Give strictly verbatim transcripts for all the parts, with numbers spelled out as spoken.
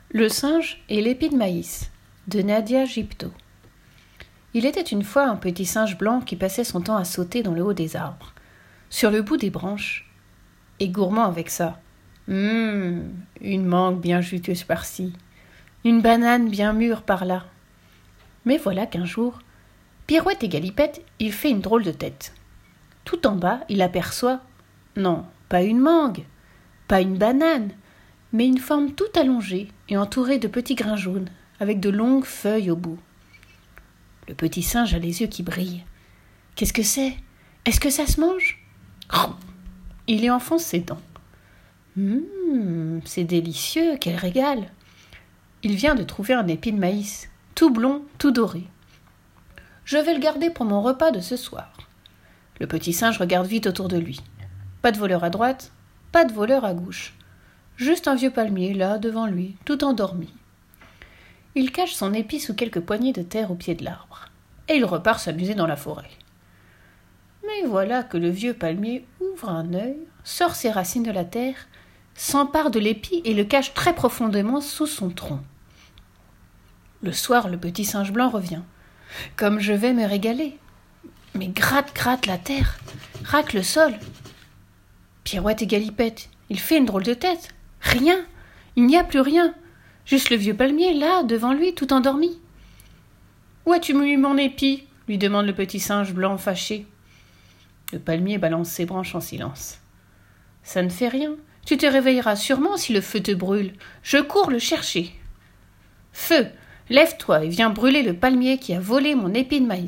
Le singe et l'épi de maïs de Nadia Gypto. Il était une fois un petit singe blanc qui passait son temps à sauter dans le haut des arbres, sur le bout des branches, et gourmand avec ça. Hum, une mangue bien juteuse par-ci, une banane bien mûre par-là. Mais voilà qu'un jour, pirouette et galipette, il fait une drôle de tête. Tout en bas, il aperçoit, non, pas une mangue, pas une banane, mais une forme toute allongée et entourée de petits grains jaunes, avec de longues feuilles au bout. Le petit singe a les yeux qui brillent. Qu'est-ce que c'est ? Est-ce que ça se mange ? Il y enfonce ses dents. Hum, c'est délicieux, quel régal ! Il vient de trouver un épi de maïs, tout blond, tout doré. Je vais le garder pour mon repas de ce soir. Le petit singe regarde vite autour de lui. Pas de voleur à droite, pas de voleur à gauche. Juste un vieux palmier, là, devant lui, tout endormi. Il cache son épi sous quelques poignées de terre au pied de l'arbre, et il repart s'amuser dans la forêt. Mais voilà que le vieux palmier ouvre un œil, sort ses racines de la terre, s'empare de l'épi et le cache très profondément sous son tronc. Le soir, le petit singe blanc revient. Comme je vais me régaler. Mais gratte, gratte la terre, racle le sol. Pirouette et galipette, il fait une drôle de tête. Rien, il n'y a plus rien. Juste le vieux palmier, là, devant lui, tout endormi. « Où as-tu mis mon épi ?» lui demande le petit singe blanc fâché. Le palmier balance ses branches en silence. « Ça ne fait rien. Tu te réveilleras sûrement si le feu te brûle. Je cours le chercher. »« Feu, lève-toi et viens brûler le palmier qui a volé mon épi de maïs. »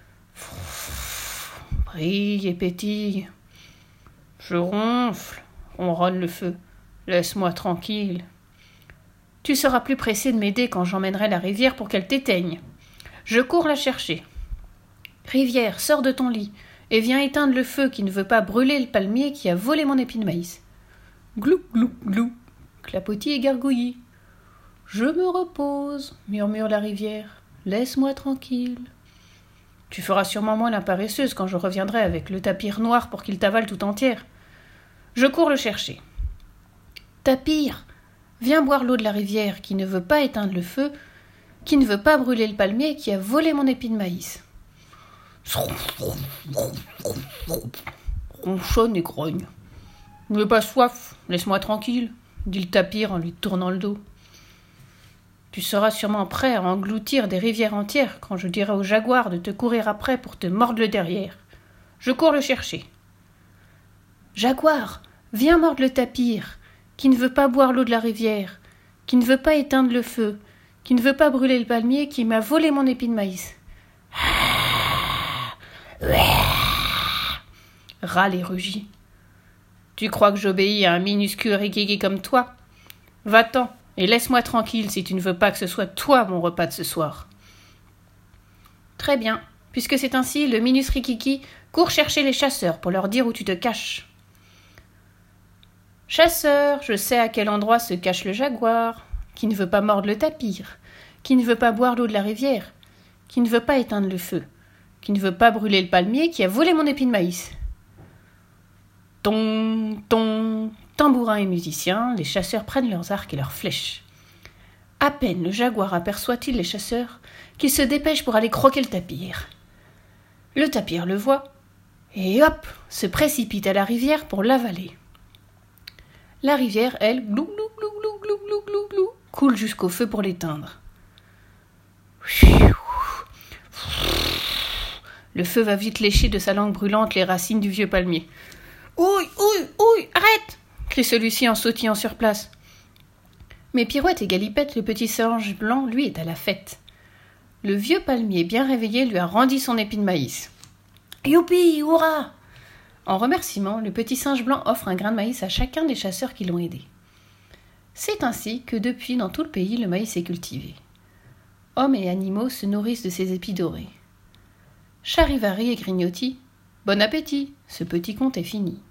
Brille et pétille. Je ronfle, ronronne le feu. Laisse-moi tranquille. Tu seras plus pressé de m'aider quand j'emmènerai la rivière pour qu'elle t'éteigne. Je cours la chercher. Rivière, sors de ton lit et viens éteindre le feu qui ne veut pas brûler le palmier qui a volé mon épi de maïs. Glou, glou, glou, clapotis et gargouillis. Je me repose, murmure la rivière. Laisse-moi tranquille. Tu feras sûrement moins la paresseuse quand je reviendrai avec le tapir noir pour qu'il t'avale tout entière. Je cours le chercher. Tapir, viens boire l'eau de la rivière qui ne veut pas éteindre le feu, qui ne veut pas brûler le palmier qui a volé mon épi de maïs. Ronchonne et grogne. N'ai pas soif, laisse-moi tranquille, dit le tapir en lui tournant le dos. Tu seras sûrement prêt à engloutir des rivières entières quand je dirai au jaguar de te courir après pour te mordre le derrière. Je cours le chercher. Jaguar, viens mordre le tapir, qui ne veut pas boire l'eau de la rivière, qui ne veut pas éteindre le feu, qui ne veut pas brûler le palmier qui m'a volé mon épi de maïs. Râle et rugit. Tu crois que j'obéis à un minuscule rikiki comme toi ? Va-t'en et laisse-moi tranquille si tu ne veux pas que ce soit toi mon repas de ce soir. Très bien, puisque c'est ainsi, le minus rikiki court chercher les chasseurs pour leur dire où tu te caches. Chasseur, je sais à quel endroit se cache le jaguar, qui ne veut pas mordre le tapir, qui ne veut pas boire l'eau de la rivière, qui ne veut pas éteindre le feu, qui ne veut pas brûler le palmier qui a volé mon épi de maïs. Ton, ton, tambourins et musiciens, les chasseurs prennent leurs arcs et leurs flèches. À peine le jaguar aperçoit-il les chasseurs qu'il se dépêche pour aller croquer le tapir. Le tapir le voit et hop, se précipite à la rivière pour l'avaler. La rivière, elle, glou, glou, glou, glou, glou, glou, glou, glou, coule jusqu'au feu pour l'éteindre. Le feu va vite lécher de sa langue brûlante les racines du vieux palmier. « Ouille, ouille, ouille, arrête !» crie celui-ci en sautillant sur place. Mais Pirouette et Galipette, le petit singe blanc, lui, est à la fête. Le vieux palmier, bien réveillé, lui a rendu son épi de maïs. « Youpi, hurrah !» En remerciement, le petit singe blanc offre un grain de maïs à chacun des chasseurs qui l'ont aidé. C'est ainsi que depuis, dans tout le pays, le maïs est cultivé. Hommes et animaux se nourrissent de ces épis dorés. Charivari et Grignotti, bon appétit, ce petit conte est fini.